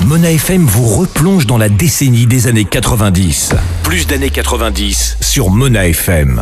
Mona FM vous replonge dans la décennie des années 90. Plus d'années 90 sur Mona FM.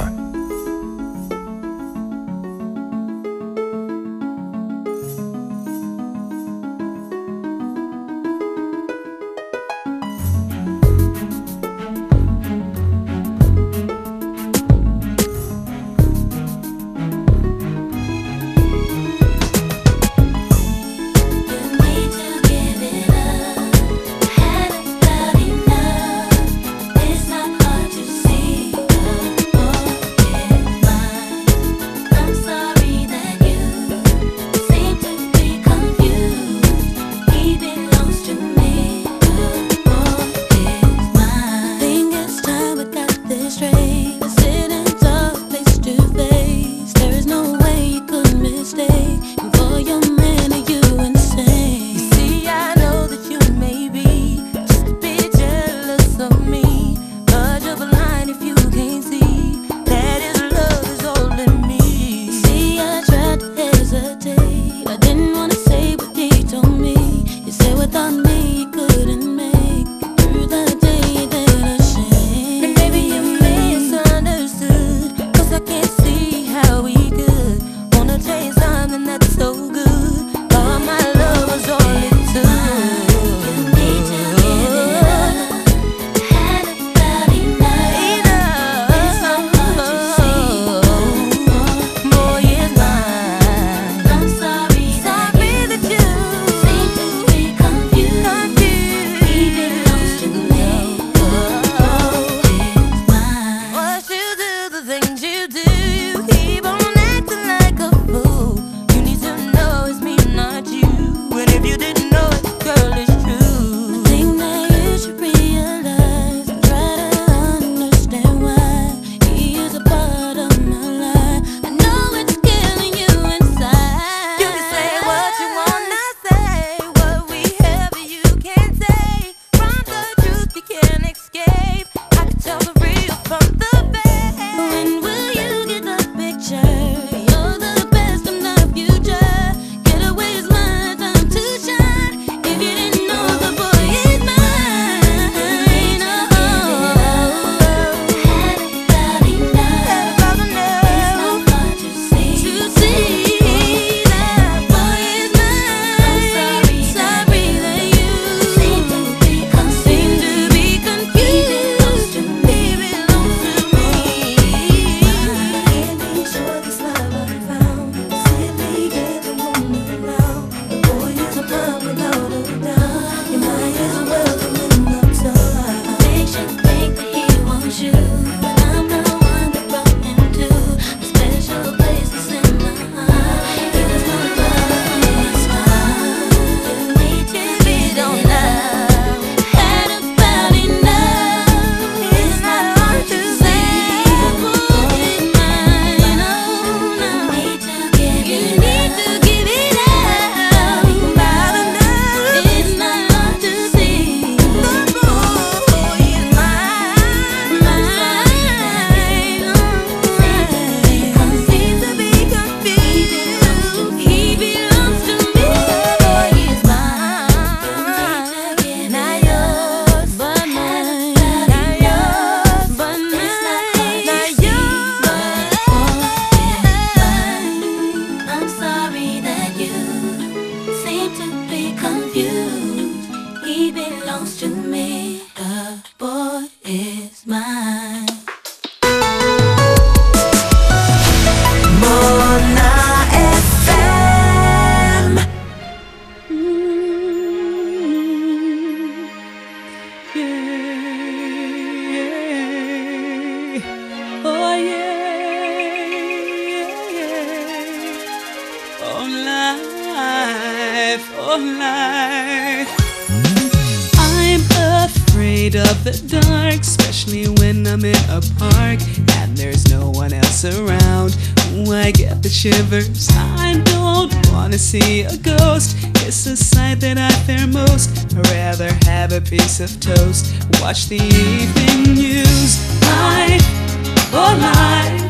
Shivers. I don't wanna see a ghost. It's a sight that I fear most. I'd rather have a piece of toast. Watch the evening news. Life, oh life,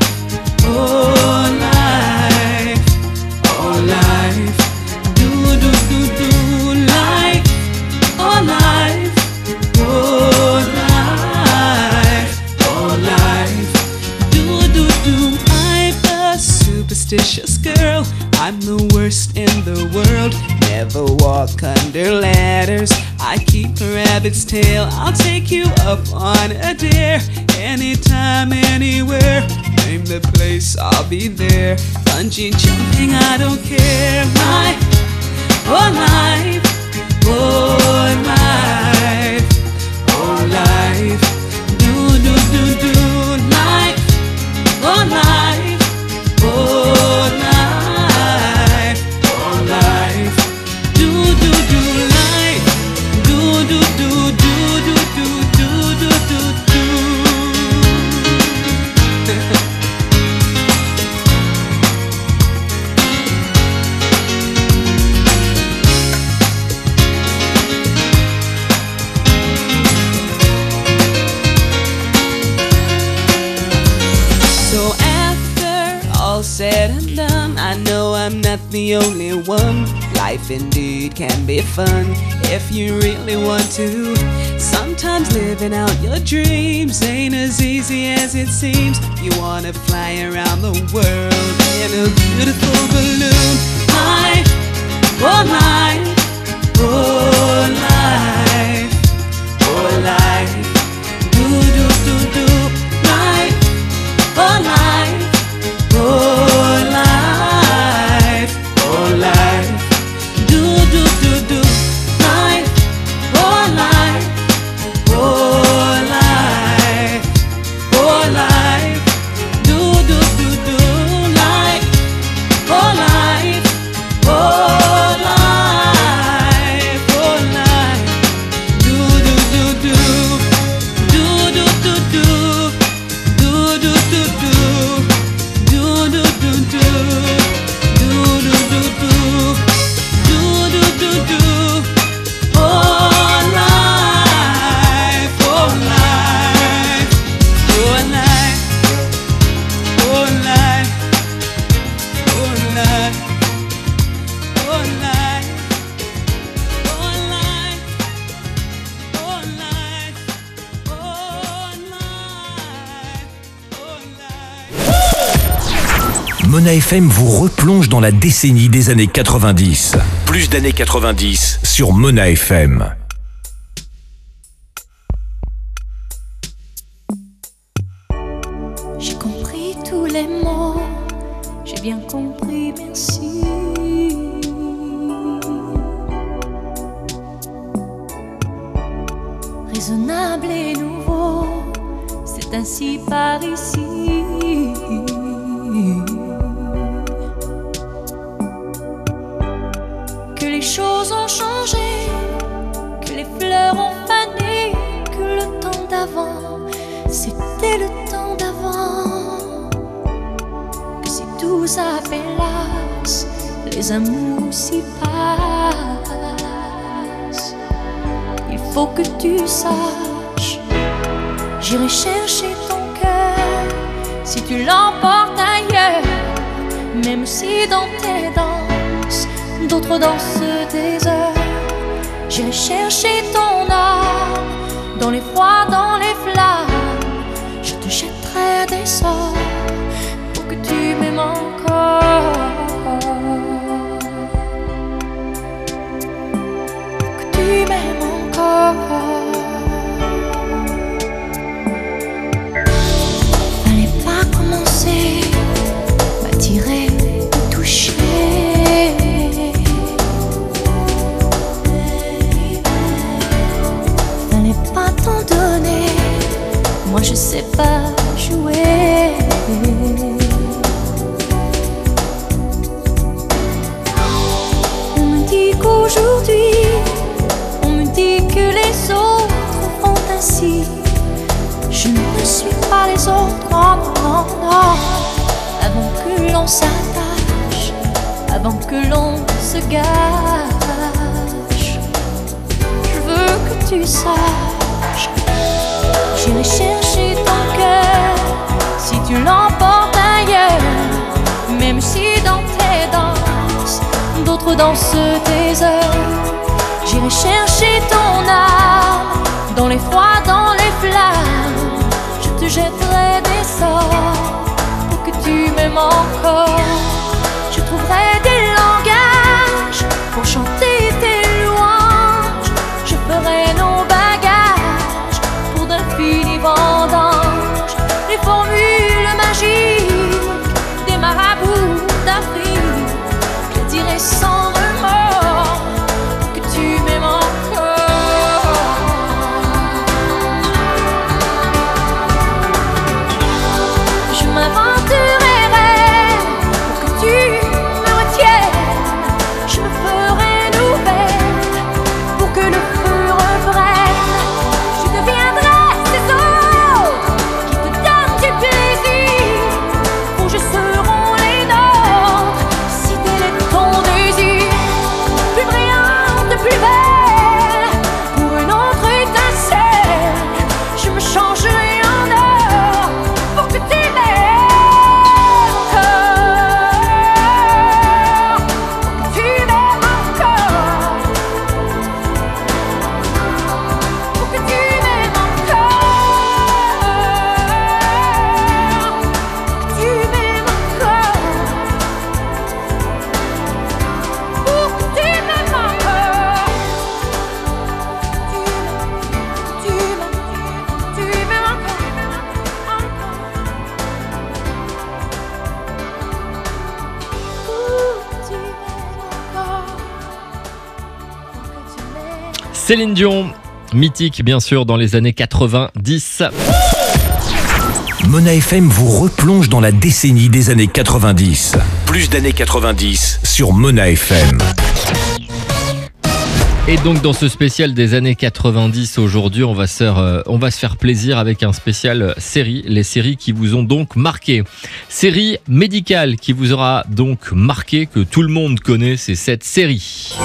oh life, oh life. Do do do do life, oh life. never walk under ladders. I keep a rabbit's tail. I'll take you up on a dare. Anytime, anywhere. Name the place, I'll be there. Bungee jumping, I don't care. My whole life, whole life, whole life. Do, do, do, do. Life, whole life, whole life, whole life. Do, do, do, life. Do, do, do, do, do, do, do, do, do, do. So after all said and done, I know I'm not the only one. Life indeed can be fun if you really want to. Sometimes living out your dreams ain't as easy as it seems. You wanna fly around the world in a beautiful balloon. Life, oh life, oh life, oh life. Do, do, do, do. Life, oh life, oh life, oh life. Do, do, do, do. Life, oh life, oh life, oh life. Do, do, do, do. Life, oh life, oh life, oh life. Do, do, do, do. Do, do, do, do. Do, do, do, do. Do, do, do, do. Do, do, do, do. Do, do, do, do. Oh life, oh life, oh life, oh life, oh life, oh life, oh life, oh life, oh life, oh life. Mona FM vous replonge dans la décennie des années 90. Plus d'années 90 sur Mona FM. J'ai compris tous les mots, j'ai bien compris, merci. Raisonnable et nouveau, c'est ainsi par ici. Que les choses ont changé, que les fleurs ont fané, que le temps d'avant, c'était le temps d'avant. Que si tout s'appelasse, les amours s'y passent. Il faut que tu saches, j'irai chercher ton cœur si tu l'emportes ailleurs. Même si dans tes danses, d'autres dansent des heures. J'irai chercher ton âme dans les froids, dans les flammes. Je te jetterai des sorts pour que tu m'aimes encore. Pour que tu m'aimes encore. Fallait pas commencer, m'attirer, me toucher. Fallait pas t'en donner, moi je sais pas jouer. On me dit qu'aujourd'hui, on me dit que les autres font ainsi. Je ne suis pas les autres, non, non, non. Avant que l'on s'attache, avant que l'on se gâche, je veux que tu saches, j'irai chercher ton cœur si tu l'emportes ailleurs. Même si dans tes danses, d'autres dansent tes heures. J'irai chercher ton âme dans les froids, dans les flammes. Je te jetterai des sorts pour que tu m'aimes encore. Je trouverai des langages pour chanter Céline Dion, mythique bien sûr dans les années 90. Mona FM vous replonge dans la décennie des années 90. Plus d'années 90 sur Mona FM. Et donc dans ce spécial des années 90 aujourd'hui, on va se faire plaisir avec un spécial série, les séries qui vous ont donc marqué. Série médicale qui vous aura donc marqué, que tout le monde connaît, c'est cette série.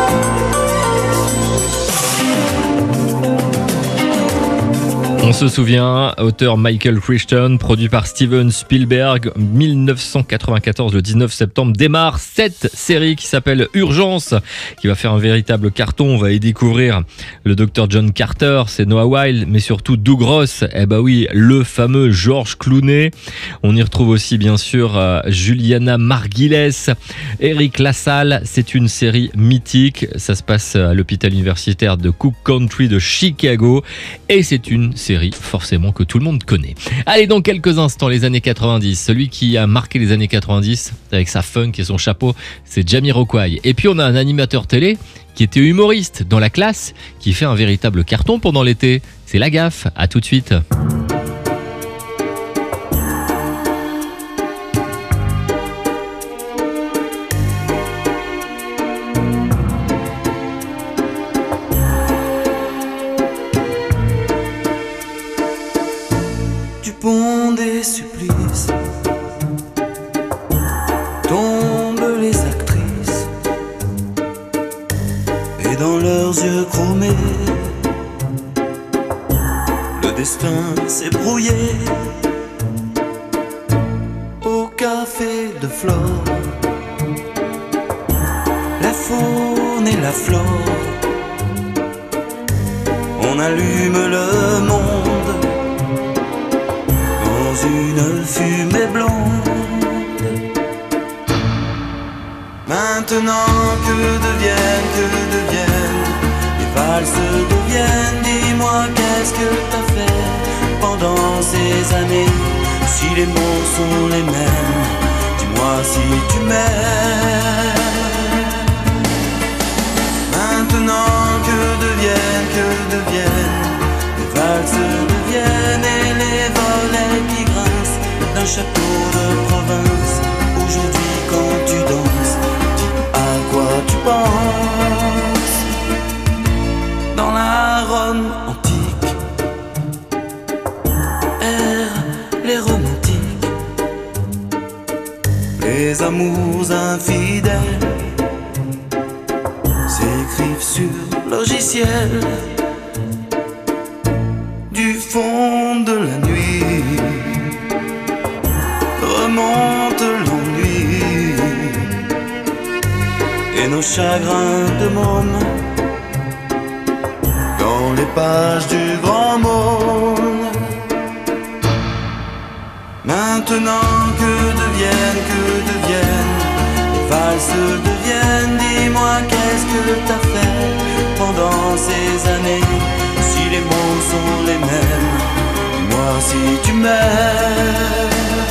On se souvient, auteur Michael Crichton, produit par Steven Spielberg, 1994, le 19 septembre, démarre cette série qui s'appelle Urgence, qui va faire un véritable carton. On va y découvrir le Dr John Carter, c'est Noah Wyle, mais surtout Doug Ross, oui, le fameux George Clooney. On y retrouve aussi bien sûr Juliana Margulies, Eric Lassalle. C'est une série mythique, ça se passe à l'hôpital universitaire de Cook County de Chicago, et c'est une série forcément que tout le monde connaît. Allez, dans quelques instants, les années 90. Celui qui a marqué les années 90 avec sa funk et son chapeau, c'est Jamiroquai. Et puis on a un animateur télé qui était humoriste dans la classe, qui fait un véritable carton pendant l'été. C'est La Gaffe. À tout de suite. Pont des supplices tombent les actrices, et dans leurs yeux chromés le destin s'est brouillé. Au café de Flore, la faune et la flore, on allume le monde une fumée blonde. Maintenant que deviennent les valses deviennent. Dis-moi qu'est-ce que t'as fait pendant ces années? Si les mots sont les mêmes, dis-moi si tu m'aimes. Maintenant que deviennent les valses deviennent, et les volets qui grincent d'un château de province. Aujourd'hui quand tu danses, dis à quoi tu penses. Dans la Rome antique errent les romantiques, les amours infidèles s'écrivent sur logiciel. Du fond de la nuit remonte l'ennui et nos chagrins de môme dans les pages du grand monde. Maintenant que deviennent les valses deviennent. Dis-moi qu'est-ce que t'as fait pendant ces années? Si les mots sont les mêmes, dis-moi si tu m'aimes.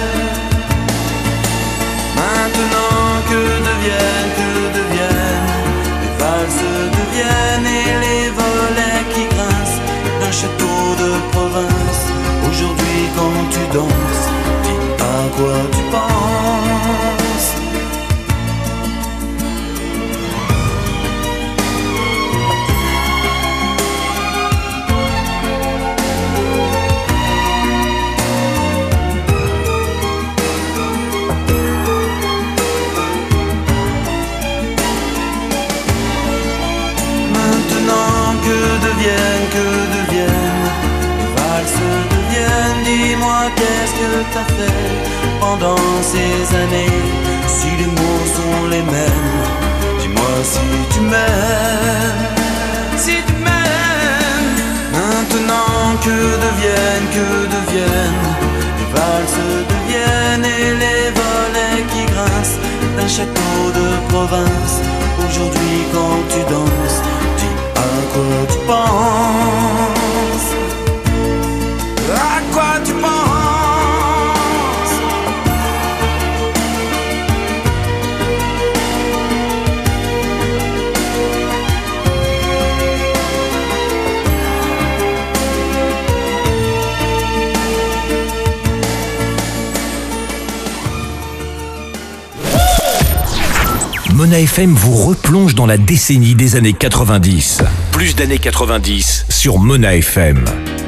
Maintenant que deviennent les valses deviennent, et les volets qui grincent d'un château de province. Aujourd'hui quand tu danses, dis à quoi tu penses. Que deviennent les valses deviennent. Dis-moi qu'est-ce que t'as fait pendant ces années? Si les mots sont les mêmes, dis-moi si tu m'aimes. Si tu m'aimes. Maintenant que deviennent les valses deviennent, et les volets qui grincent d'un château de province. Aujourd'hui quand tu danses, à quoi tu penses? À quoi tu penses? Mona FM vous replonge dans la décennie des années 90. Plus d'années 90 sur Mona FM.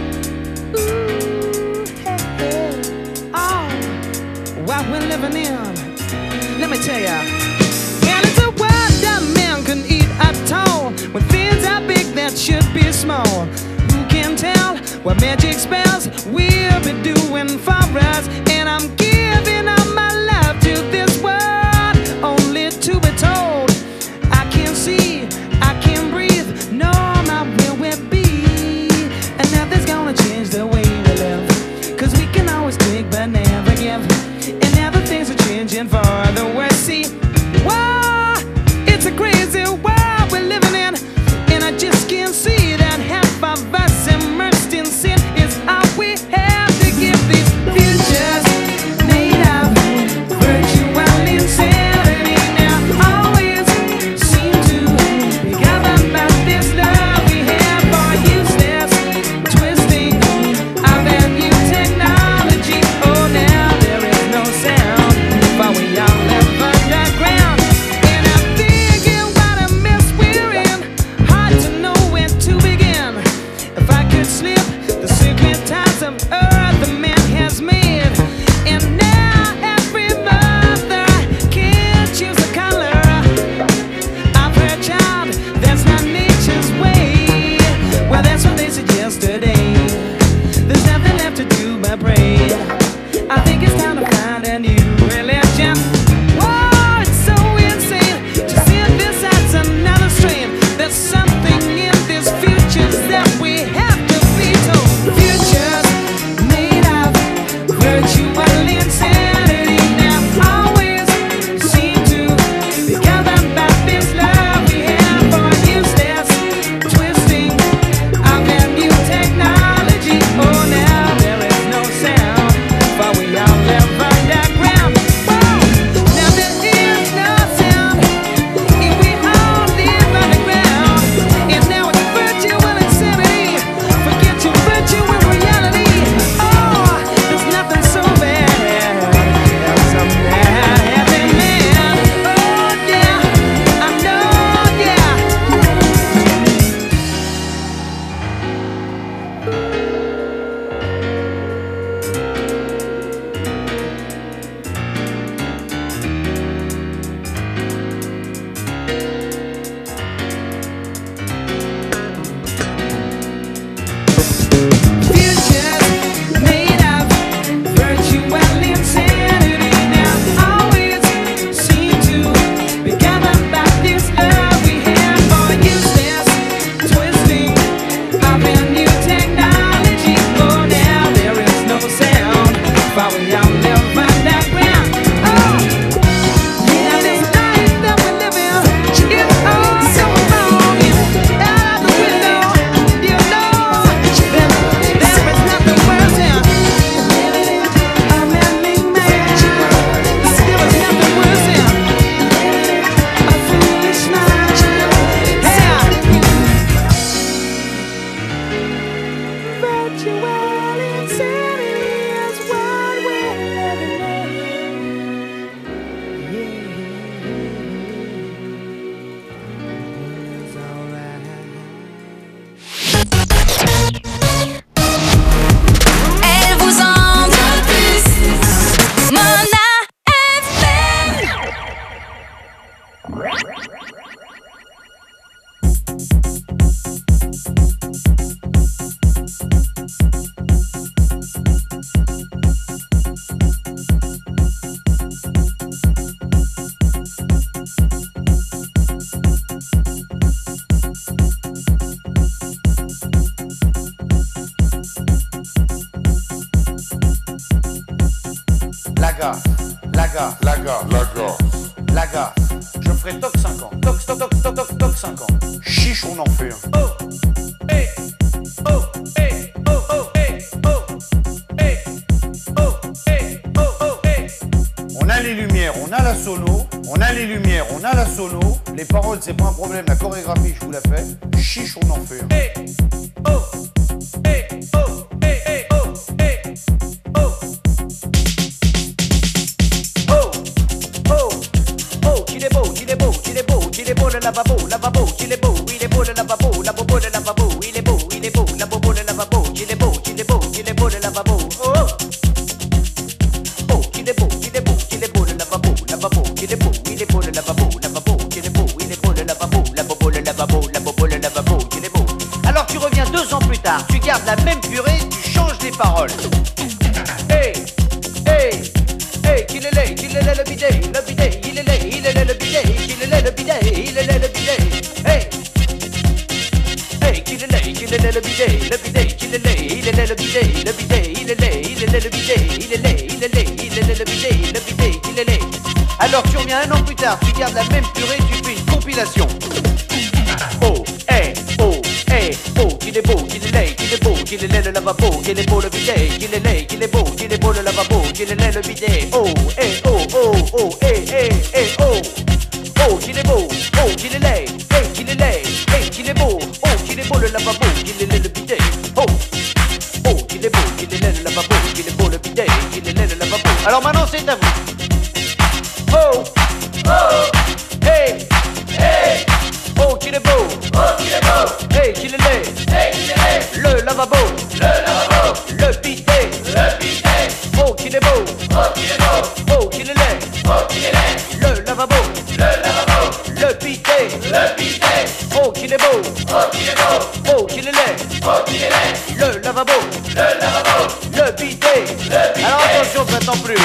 What we're living in, let me tell ya. And it's a world that man can eat at all, when things are big that should be small. Who can tell what magic spells we'll be doing for us? And I'm giving up my love to this world, only to be told I can't see, I can't breathe, no, not where we'll be. And nothing's gonna change the way we live, 'cause we can always take but never give. And now the things are changing for the worse. See, whoa, it's a crazy world we're living in, and I just can't see that half of us immersed in sin is all we have to give these futures made of virtual insanity. Now always seem to be governed by this love we have for useless twisting of that new technology. Oh, now there is no sound, but we all live underground. And I'm thinking what a mess we're in, hard to know where to begin. If I could slip the secret ties of earth the man has made, and now every mother can't choose a color of her child, that's not nature's way. Well, that's what they said yesterday. There's nothing left to do but pray. I think it's time to find a new religion. Whoa, it's so insane to see this as another strain. There's something in this futures that we have to be told. Futures made of virtual insanity now always seem to be governed by this love we have for useless twisting of that new technology. Oh, now there is no sound, for we all live underground. Whoa, now there is no sound if we all live underground. And now it's virtual insanity. Forget your virtual reality. Oh, there's nothing so bad as some bad happy man. Oh yeah, I know, yeah. Futures made of virtual insanity now always seem to be governed by this love we have for useless twisting of a new technology. Oh, now there is no sound, for we all live underground. Oh, now this life that we live in is all so wrong. Out the window, you know, there is nothing worse than a man-made man. There is nothing worse than a foolish man. Yeah. Virtual insanity is what we're living in. Yeah. It's alright. Elle vous en dit plus. Mona FM. La gaffe, la gaffe, la gaffe, la gaffe, la gaffe. Je ferai toc 5 ans, toc 5 ans. Chiche, on en fait un. Oh, hey, oh, hey, oh, oh, hey, oh, hey, oh, hey, oh, oh, hey. On a les lumières, on a la sono, on a les lumières, on a la sono. Les paroles, c'est pas un problème, la chorégraphie, je vous la fais. Chiche, on en fait un. Hey, oh, hey, oh, hey, hey, oh, hey, oh. Oh, oh, oh, qu'il est beau, qu'il est beau, qu'il est lavabo, lavabo, il est beau le lavabo, la bobo le lavabo, il est beau, la bobo le lavabo, il est beau le lavabo, oh oh. Oh, il est beau le lavabo, lavabo, il est beau le lavabo, lavabo, il est beau le lavabo, la bobo le lavabo, la bobo le lavabo, il est beau. Alors tu reviens 2 ans plus tard, tu gardes la même purée, tu changes les paroles. Hey, hey, hey, qu'il est le bidet, il est le bidet, le bidet, le bidet, hey, hey, qu'il est le bidet, le bidet, le bidet, le bidet, le bidet. Alors tu reviens 1 an plus tard, tu gardes la même purée, tu fais une compilation. Oh, hey, oh, hey, oh, qu'il est beau, qu'il est beau, qu'il est le lavabo, qu'il est beau le bidet, qu'il est beau le lavabo, qu'il est le bidet. Oh, hey, oh, oh, oh, hey, hey, hey, oh. Oh, qu'il est beau, oh, qu'il est laid, hey, qu'il est laid, hey, qu'il est beau, oh, qu'il est beau le lavabo, qu'il est le bidet, oh, oh, qu'il est beau, qu'il est laid le lavabo, qu'il est beau le bidet, qu'il est laid le lavabo. Alors maintenant c'est à vous. Oh, oh, hey, hey, oh, qu'il est beau, hey, qu'il est laid, le lavabo, le bidet, oh, qu'il est beau, oh, qu'il est laid, le lavabo, le bidet, oh, qu'il est beau, oh, qu'il est laid, le lavabo, le bidet. Alors attention, ça t'en plus.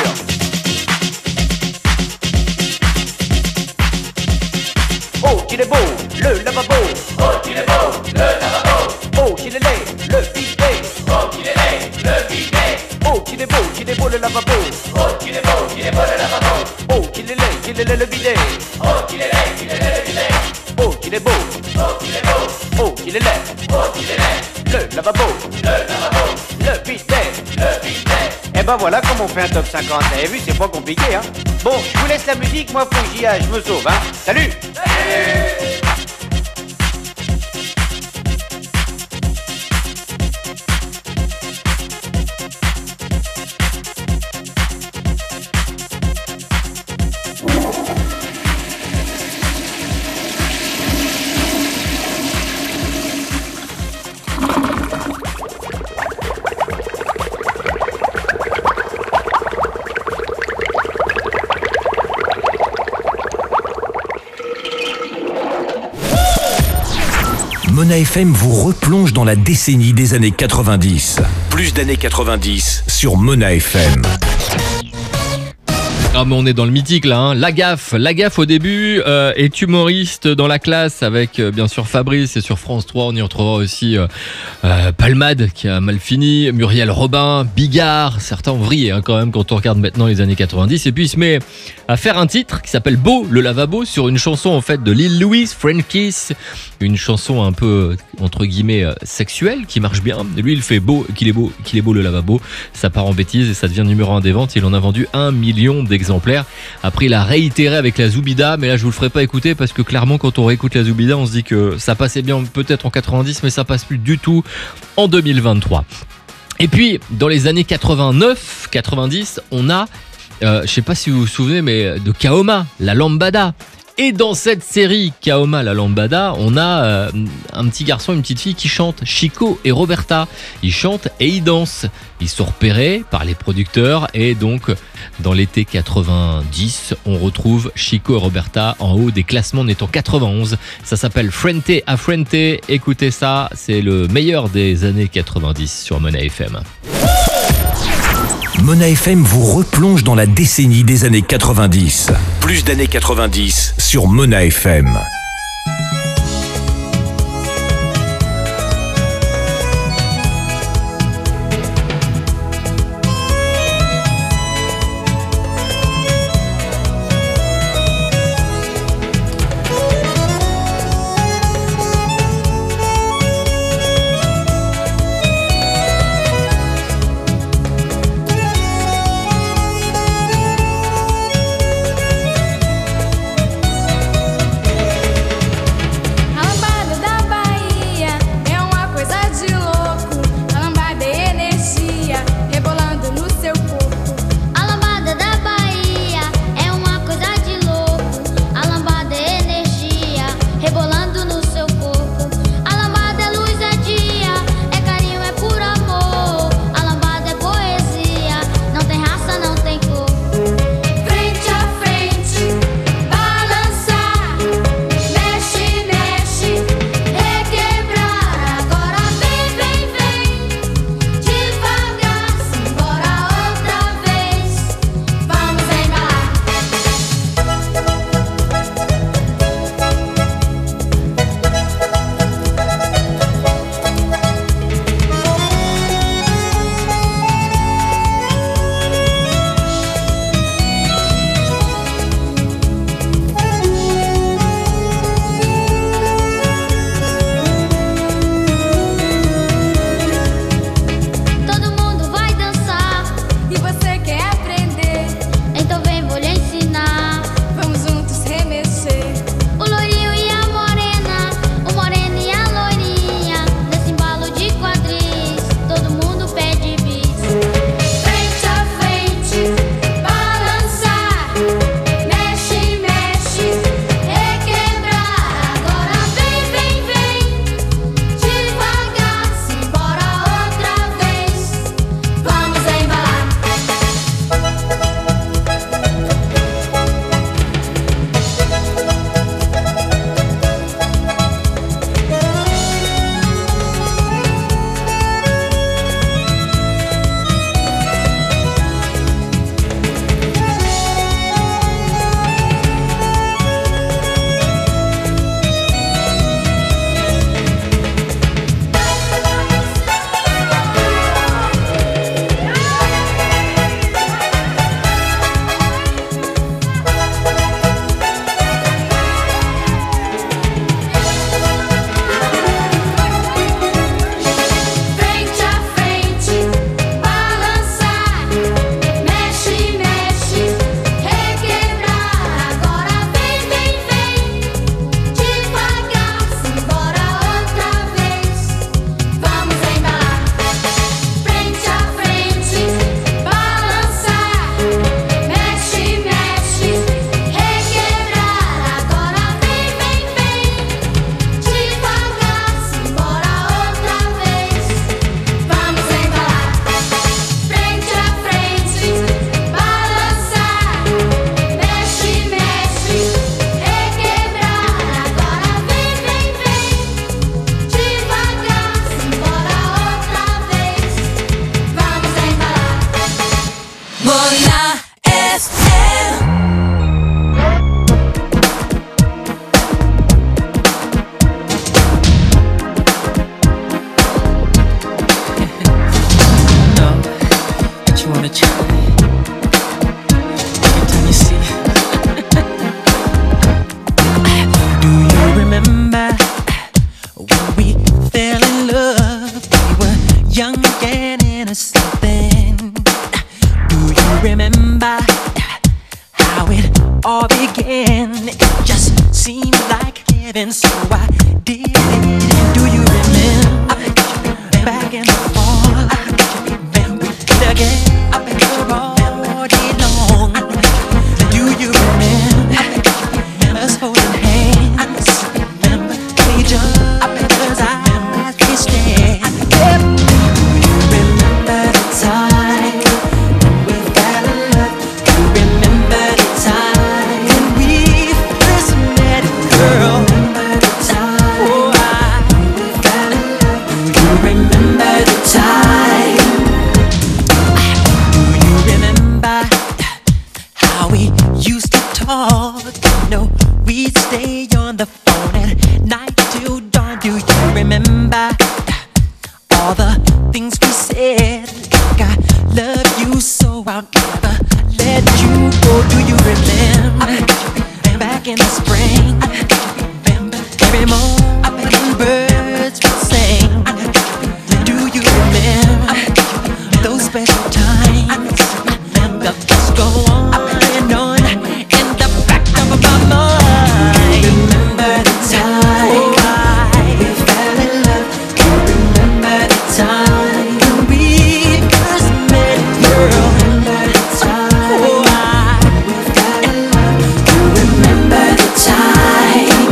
Oh, qu'il est beau, le lavabo, oh, qu'il est beau, le lavabo, oh, qu'il est laid, le bidet, oh, qu'il est laid, le bidet, oh, qu'il est beau le lavabo, oh, qu'il est beau le lavabo, oh, qu'il est laid, le bidet, oh, qu'il est laid, le bidet, oh, qu'il est beau, oh, qu'il est laid, le lavabo, le bidet, Et ben voilà comment on fait un top 50. Vous avez vu, c'est pas compliqué, hein. Bon, je vous laisse la musique, moi faut que j'y aille, je me sauve, hein. Salut. Mona FM vous replonge dans la décennie des années 90. Plus d'années 90 sur Mona FM. Ah mais on est dans le mythique là, hein. La Gaffe au début est humoriste dans la classe avec bien sûr Fabrice, et sur France 3 on y retrouvera aussi Palmade qui a mal fini, Muriel Robin, Bigard, certains ont vrillé hein, quand même quand on regarde maintenant les années 90, et puis il se met à faire un titre qui s'appelle Beau le lavabo sur une chanson en fait de Lil Louise, Friend Kiss, une chanson un peu entre guillemets sexuelle qui marche bien. Lui il fait beau, qu'il est beau le lavabo, ça part en bêtise et ça devient numéro 1 des ventes. Il en a vendu 1 million d'exemplaires. Après il a réitéré avec la Zoubida, mais là je vous le ferai pas écouter parce que clairement quand on réécoute la Zoubida on se dit que ça passait bien peut-être en 90 mais ça passe plus du tout en 2023. Et puis dans les années 89-90 on a je sais pas si vous vous souvenez mais de Kaoma, la lambada. Et dans cette série Kaoma la lambada, on a un petit garçon et une petite fille qui chantent, Chico et Roberta. Ils chantent et ils dansent. Ils sont repérés par les producteurs et donc dans l'été 90, on retrouve Chico et Roberta en haut des classements, on est en 91. Ça s'appelle Frente a Frente. Écoutez ça, c'est le meilleur des années 90 sur Mona FM. Mona FM vous replonge dans la décennie des années 90. Plus d'années 90 sur Mona FM. When we fell in love, we were young and innocent then. Do you remember how it all began? It just seemed like heaven, so I did it. Do you remember back in the fall when we together all day long? Do you remember us holding hands? Remember each other's eyes we stared? Do you remember the time when we fell in love? Do you remember the time when we first met, girl? Remember the time, oh, when we fell in love? Do you remember the time? Do you remember how we used to talk? You know, we'd stay on the phone at night till dawn. Do you remember all the things we said? Like I love you so I'll never let you go. Do you remember back in the spring? Every morning birds would sing. Do you remember those special times? The thoughts go on and on in the back of my mind. Remember the time we fell in love. You remember the time when we first met, girl. Remember the time we fell in love. You remember the time.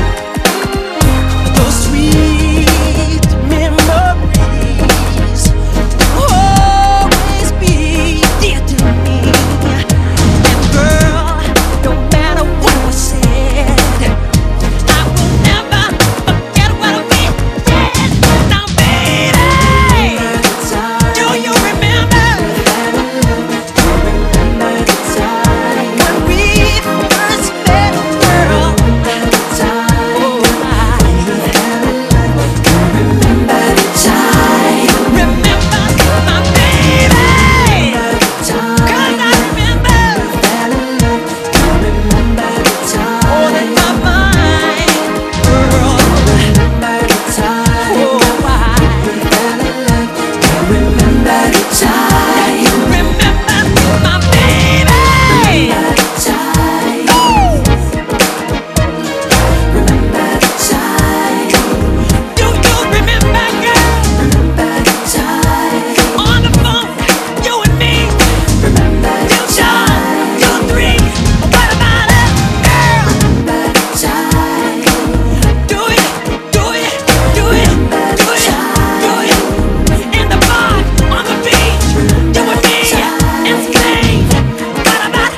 Those sweet memories will always be dear to me. And girl, no matter what was said, I will never forget what we did. Now, baby, do you remember? When we first met, girl? Remember the time. Remember my baby. 'Cause I remember all in my mind, girl. Remember the time. Remember the time. Remember my baby. Remember the time. Remember the time. Do you remember, girl? Remember the time. On the phone, you and me. Remember the time. 2, 3. What about it, girl? Remember the time. Do it, do it, do it, do it, do it. In the bar, on the beach, you and me, in Spain. What about?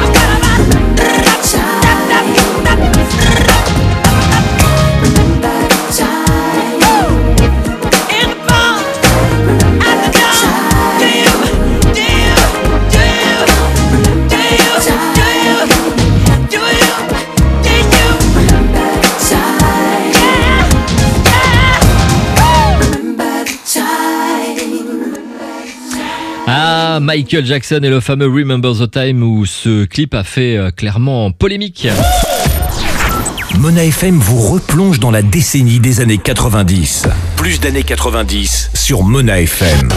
In the bar, at the door. Do you? Do you? Do you? Do you? Do you? Do you? Did you? Remember the time. Yeah, yeah. Remember the time. Ah, Michael Jackson et le fameux Remember the Time où ce clip a fait clairement polémique. Mona FM vous replonge dans la décennie des années 90. Plus d'années 90 sur Mona FM.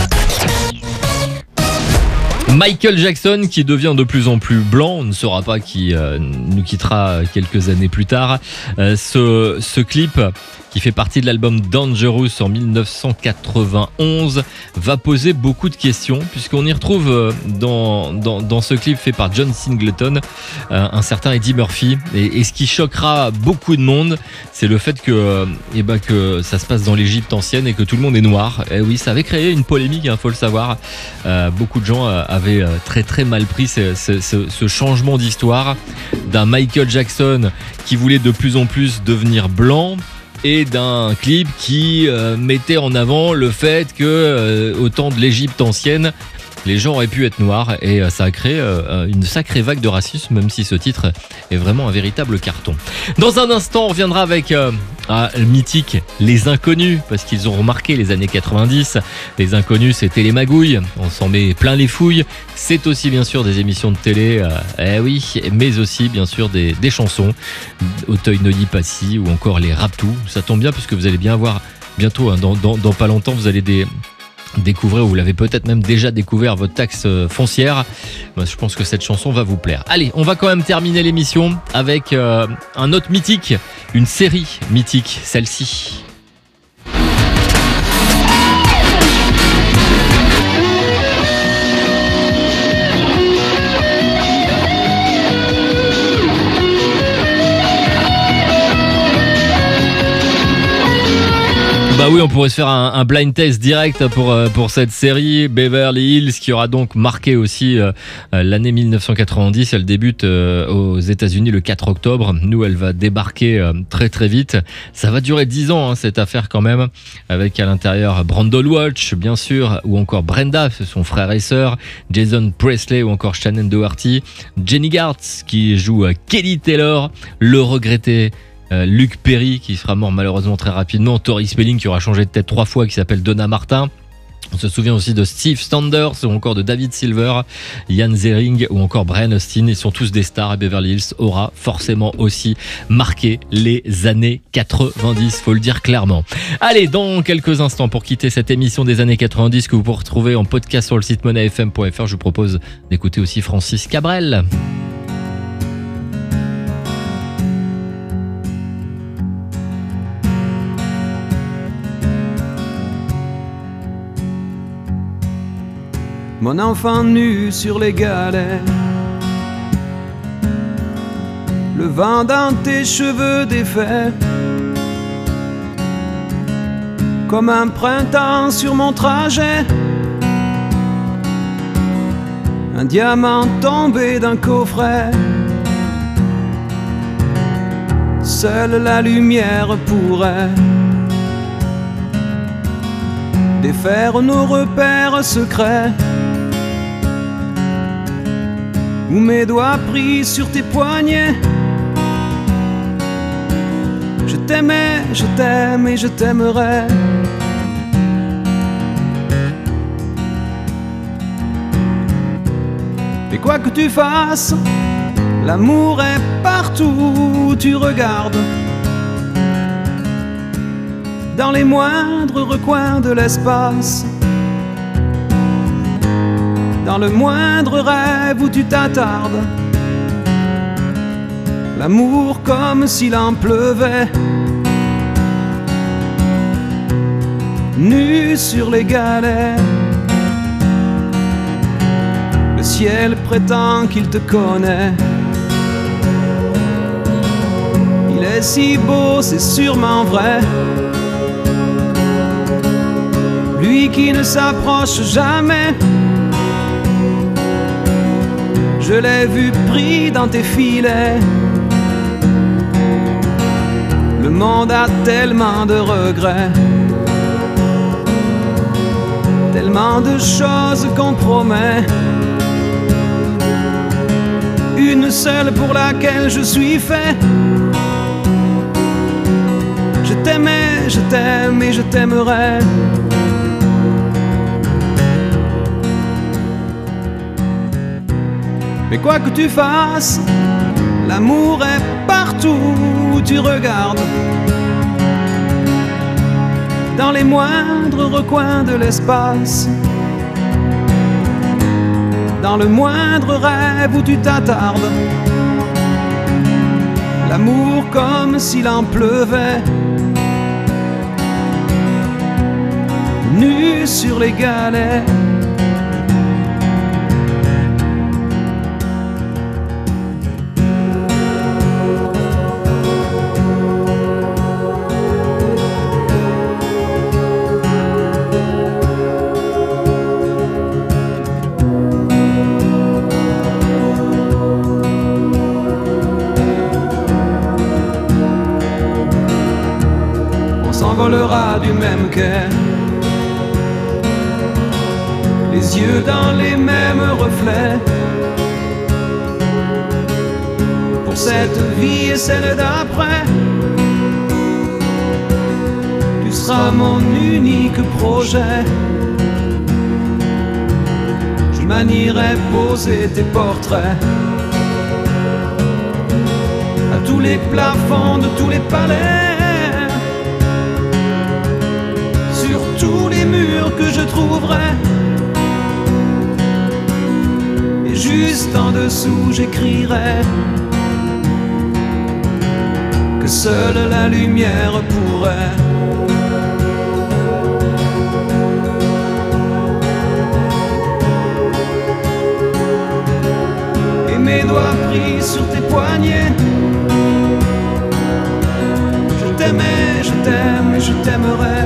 Michael Jackson qui devient de plus en plus blanc, on ne saura pas qui nous quittera quelques années plus tard. Ce clip qui fait partie de l'album Dangerous en 1991 va poser beaucoup de questions puisqu'on y retrouve dans ce clip fait par John Singleton un certain Eddie Murphy et ce qui choquera beaucoup de monde c'est le fait que ça se passe dans l'Égypte ancienne et que tout le monde est noir. Et oui, ça avait créé une polémique, faut le savoir. Beaucoup de gens avaient très très mal pris ce changement d'histoire d'un Michael Jackson qui voulait de plus en plus devenir blanc et d'un clip qui mettait en avant le fait que au temps de l'Égypte ancienne, Les gens auraient pu être noirs et ça a créé une sacrée vague de racisme, même si ce titre est vraiment un véritable carton. Dans un instant, on reviendra avec le mythique Les Inconnus, parce qu'ils ont remarqué les années 90. Les Inconnus, c'était les magouilles, on s'en met plein les fouilles. C'est aussi bien sûr des émissions de télé, oui, mais aussi bien sûr des chansons, Auteuil Neuilly Passy ou encore les Raptous. Ça tombe bien puisque vous allez bien voir bientôt, hein, dans pas longtemps, vous allez découvrir, ou vous l'avez peut-être même déjà découvert, votre taxe foncière. Je pense que cette chanson va vous plaire. Allez, on va quand même terminer l'émission avec un autre mythique, une série mythique, celle-ci. Bah oui, on pourrait se faire un blind test direct pour cette série Beverly Hills, qui aura donc marqué aussi l'année 1990. Elle débute aux États-Unis le 4 octobre. Nous, elle va débarquer très très vite. Ça va durer 10 ans, hein, cette affaire quand même, avec à l'intérieur Brandon Walsh, bien sûr, ou encore Brenda, son frère et sœur, Jason Presley ou encore Shannon Doherty, Jenny Gartz qui joue Kelly Taylor, le regretté Luke Perry qui sera mort malheureusement très rapidement, Tori Spelling qui aura changé de tête 3 fois, qui s'appelle Donna Martin. On se souvient aussi de Steve Sanders ou encore de David Silver, Ian Ziering ou encore Brian Austin. Ils sont tous des stars et Beverly Hills aura forcément aussi marqué les années 90, faut le dire clairement. Allez, dans quelques instants, pour quitter cette émission des années 90 que vous pouvez retrouver en podcast sur le site moneyfm.fr, je vous propose d'écouter aussi Francis Cabrel. Mon enfant nu sur les galets, le vent dans tes cheveux défaits, comme un printemps sur mon trajet, un diamant tombé d'un coffret. Seule la lumière pourrait défaire nos repères secrets, où mes doigts pris sur tes poignets. Je t'aimais, je t'aime et je t'aimerai. Et quoi que tu fasses, l'amour est partout où tu regardes, dans les moindres recoins de l'espace, dans le moindre rêve où tu t'attardes. L'amour comme s'il en pleuvait, nu sur les galets. Le ciel prétend qu'il te connaît. Il est si beau, c'est sûrement vrai. Lui qui ne s'approche jamais, je l'ai vu pris dans tes filets. Le monde a tellement de regrets, tellement de choses qu'on promet. Une seule pour laquelle je suis fait. Je t'aimais, je t'aime et je t'aimerai. Mais quoi que tu fasses, l'amour est partout où tu regardes, dans les moindres recoins de l'espace, dans le moindre rêve où tu t'attardes. L'amour comme s'il en pleuvait, nu sur les galets. Du même quai, les yeux dans les mêmes reflets. Pour cette vie et celle d'après, tu seras mon unique projet. Je manierai poser tes portraits à tous les plafonds de tous les palais, sur tous les murs que je trouverai. Et juste en dessous j'écrirai que seule la lumière pourrait mes doigts pris sur tes poignets. Je t'aimais, je t'aime et je t'aimerai.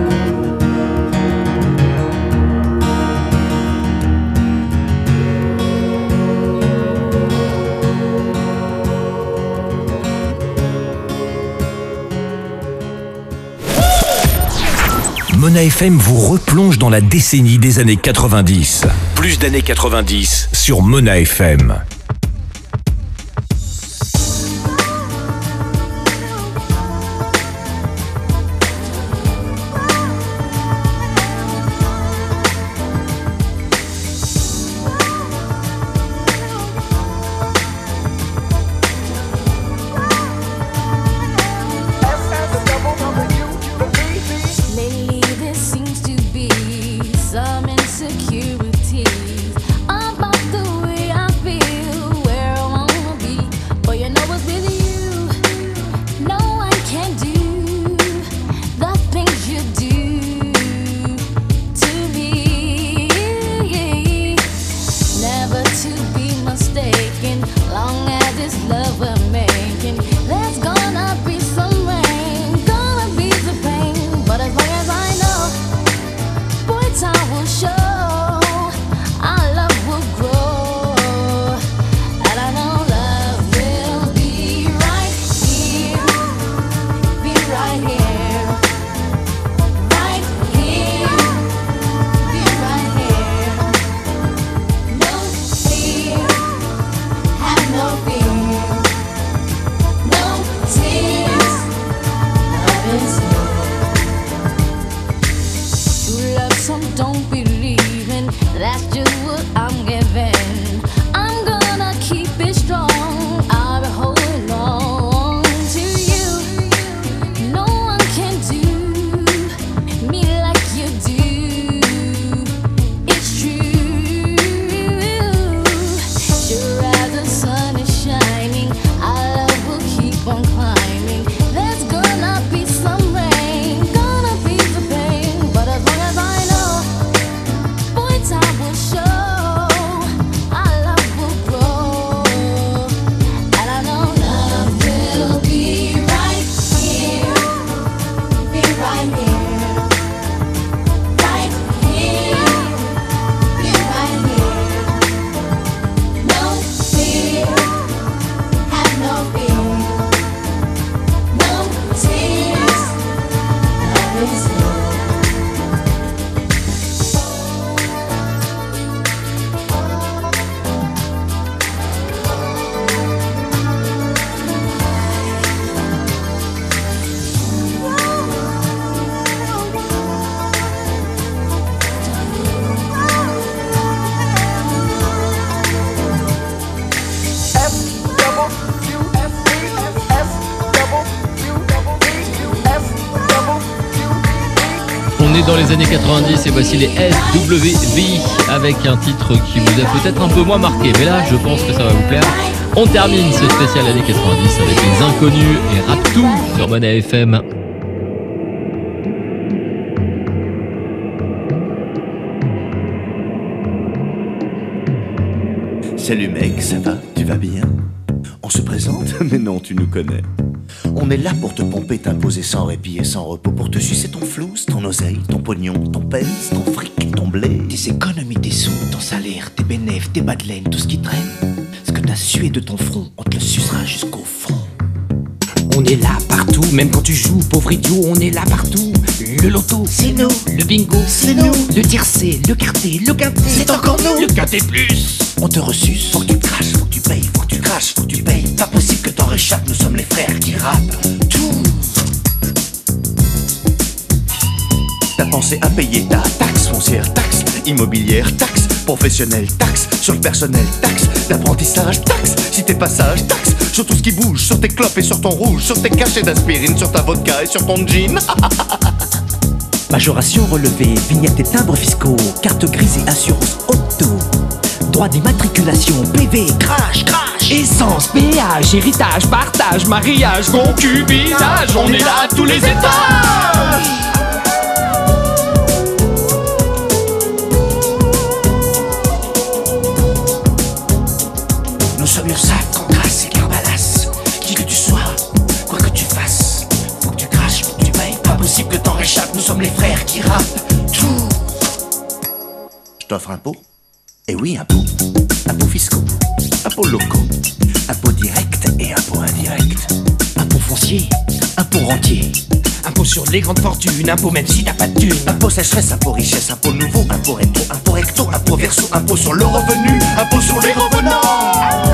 Mona FM vous replonge dans la décennie des années 90. Plus d'années 90 sur Mona FM. Dans les années 90 et voici les SWV avec un titre qui vous a peut-être un peu moins marqué, mais là je pense que ça va vous plaire. On termine ce spécial années 90 avec les Inconnus et Raptou sur Mona FM. Salut mec, ça va? Tu vas bien? On se présente? Mais non, tu nous connais. On est là pour te pomper, t'imposer sans répit et sans repos, pour te sucer ton flouze, ton oseille, ton pognon, ton pèse, ton fric, ton blé, tes économies, tes sous, ton salaire, tes bénéfices, tes bas de laine, tout ce qui traîne. Ce que t'as sué de ton front, on te le sucera jusqu'au fond. on est là partout. Même quand tu joues, pauvre idiot, on est là partout. Le loto, c'est nous. Le bingo, c'est nous. Le tiercé, le quarté, le quinté, c'est encore nous. Le quinté plus. On te ressuce, faut que tu craches, faut que tu payes, faut que tu craches, faut que tu payes. Pas possible que t'en réchappes, nous sommes les frères qui rappent tout. T'as pensé à payer ta taxe foncière, taxe immobilière, taxe professionnelle, taxe sur le personnel, taxe d'apprentissage, taxe si t'es pas sage, taxe sur tout ce qui bouge, sur tes clopes et sur ton rouge, sur tes cachets d'aspirine, sur ta vodka et sur ton jean. Majoration relevée, vignettes et timbres fiscaux, carte grise et assurance auto. Droit d'immatriculation, PV, crash, crash. Essence, péage, héritage, partage, mariage, concubinage. On est là à tous les étages. Nous sommes URSAF, Candras et Carbalas. Qui que tu sois, quoi que tu fasses, faut que tu craches, faut que tu payes. Pas possible que t'en réchappes, nous sommes les frères qui rappent tout. Je t'offre un pot. Eh oui, impôts. Impôts fiscaux, impôts locaux, impôts directs et impôts indirects. Impôt foncier, impôt rentier, impôt sur les grandes fortunes, impôt même si t'as pas de thunes. Impôt sécheresse, impôt richesse, impôt nouveau, impôt rétro, impôt recto, impôt verso, impôt sur le revenu, impôt sur les revenants.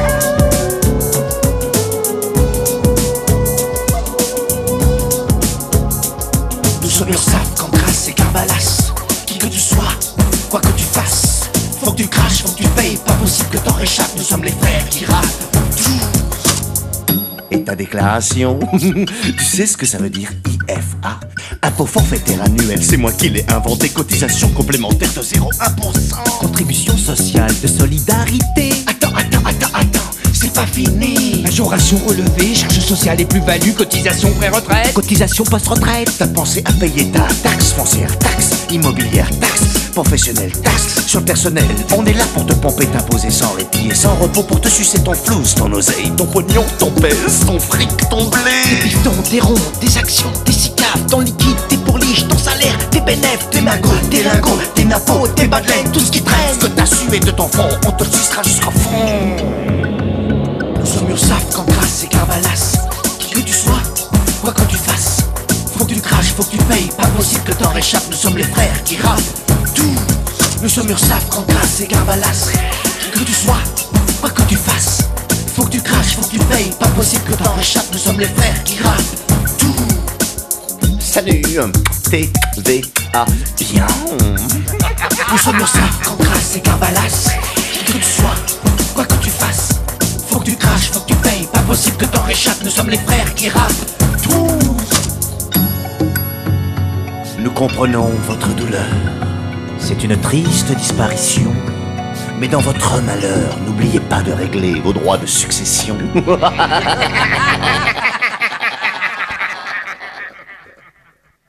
Nous sommes URSAF, Candras et Carbalas. Qui que tu sois, quoi que tu fasses, faut que tu craches, faut que tu payes. Pas possible que t'en réchappes, nous sommes les frères qui rappent tout. Et ta déclaration, tu sais ce que ça veut dire IFA? Impôt forfaitaire annuel, c'est moi qui l'ai inventé. Cotisation complémentaire de 0,1%. Contribution sociale de solidarité. Attends, c'est pas fini. Majoration relevée, charges sociales et plus-value, cotisation pré-retraite, Cotisation post-retraite. T'as pensé à payer ta taxe foncière, taxe immobilière, taxe professionnelle, taxe sur le personnel. On est là pour te pomper, t'imposer sans répit et sans repos, pour te sucer ton flouze, ton oseille, ton pognon, ton pèse, ton fric, ton blé. tes pistons, tes ronds, tes actions, tes cicaves, ton liquide, tes pourliches, ton salaire, tes bénéfices, tes magots, tes lingots, tes nappos, tes badelettes, tout ce qui traîne. Ce que t'as sué de ton front, on te le sucera jusqu'au fond. Nous sommes URSAF, Candras et Carbalas. Qui que tu sois, quoi que tu fasses, faut que tu craches, faut que tu payes. Pas possible que t'en réchappes, nous sommes les frères qui rappent tout. Nous sommes URSAF, Candras et Carbalas. Qui que tu sois, quoi que tu fasses, faut que tu craches, faut que tu payes. Pas possible que t'en réchappes, nous sommes les frères qui rappent tout. Salut, TVA, bien. Nous sommes URSAF, Candras et Carbalas. Qui que tu sois, quoi que tu fasses, faut que tu craches, faut que tu payes. Pas possible que t'en réchappes, nous sommes les frères qui rappent tout. Nous comprenons votre douleur. C'est une triste disparition. Mais dans votre malheur, n'oubliez pas de régler vos droits de succession.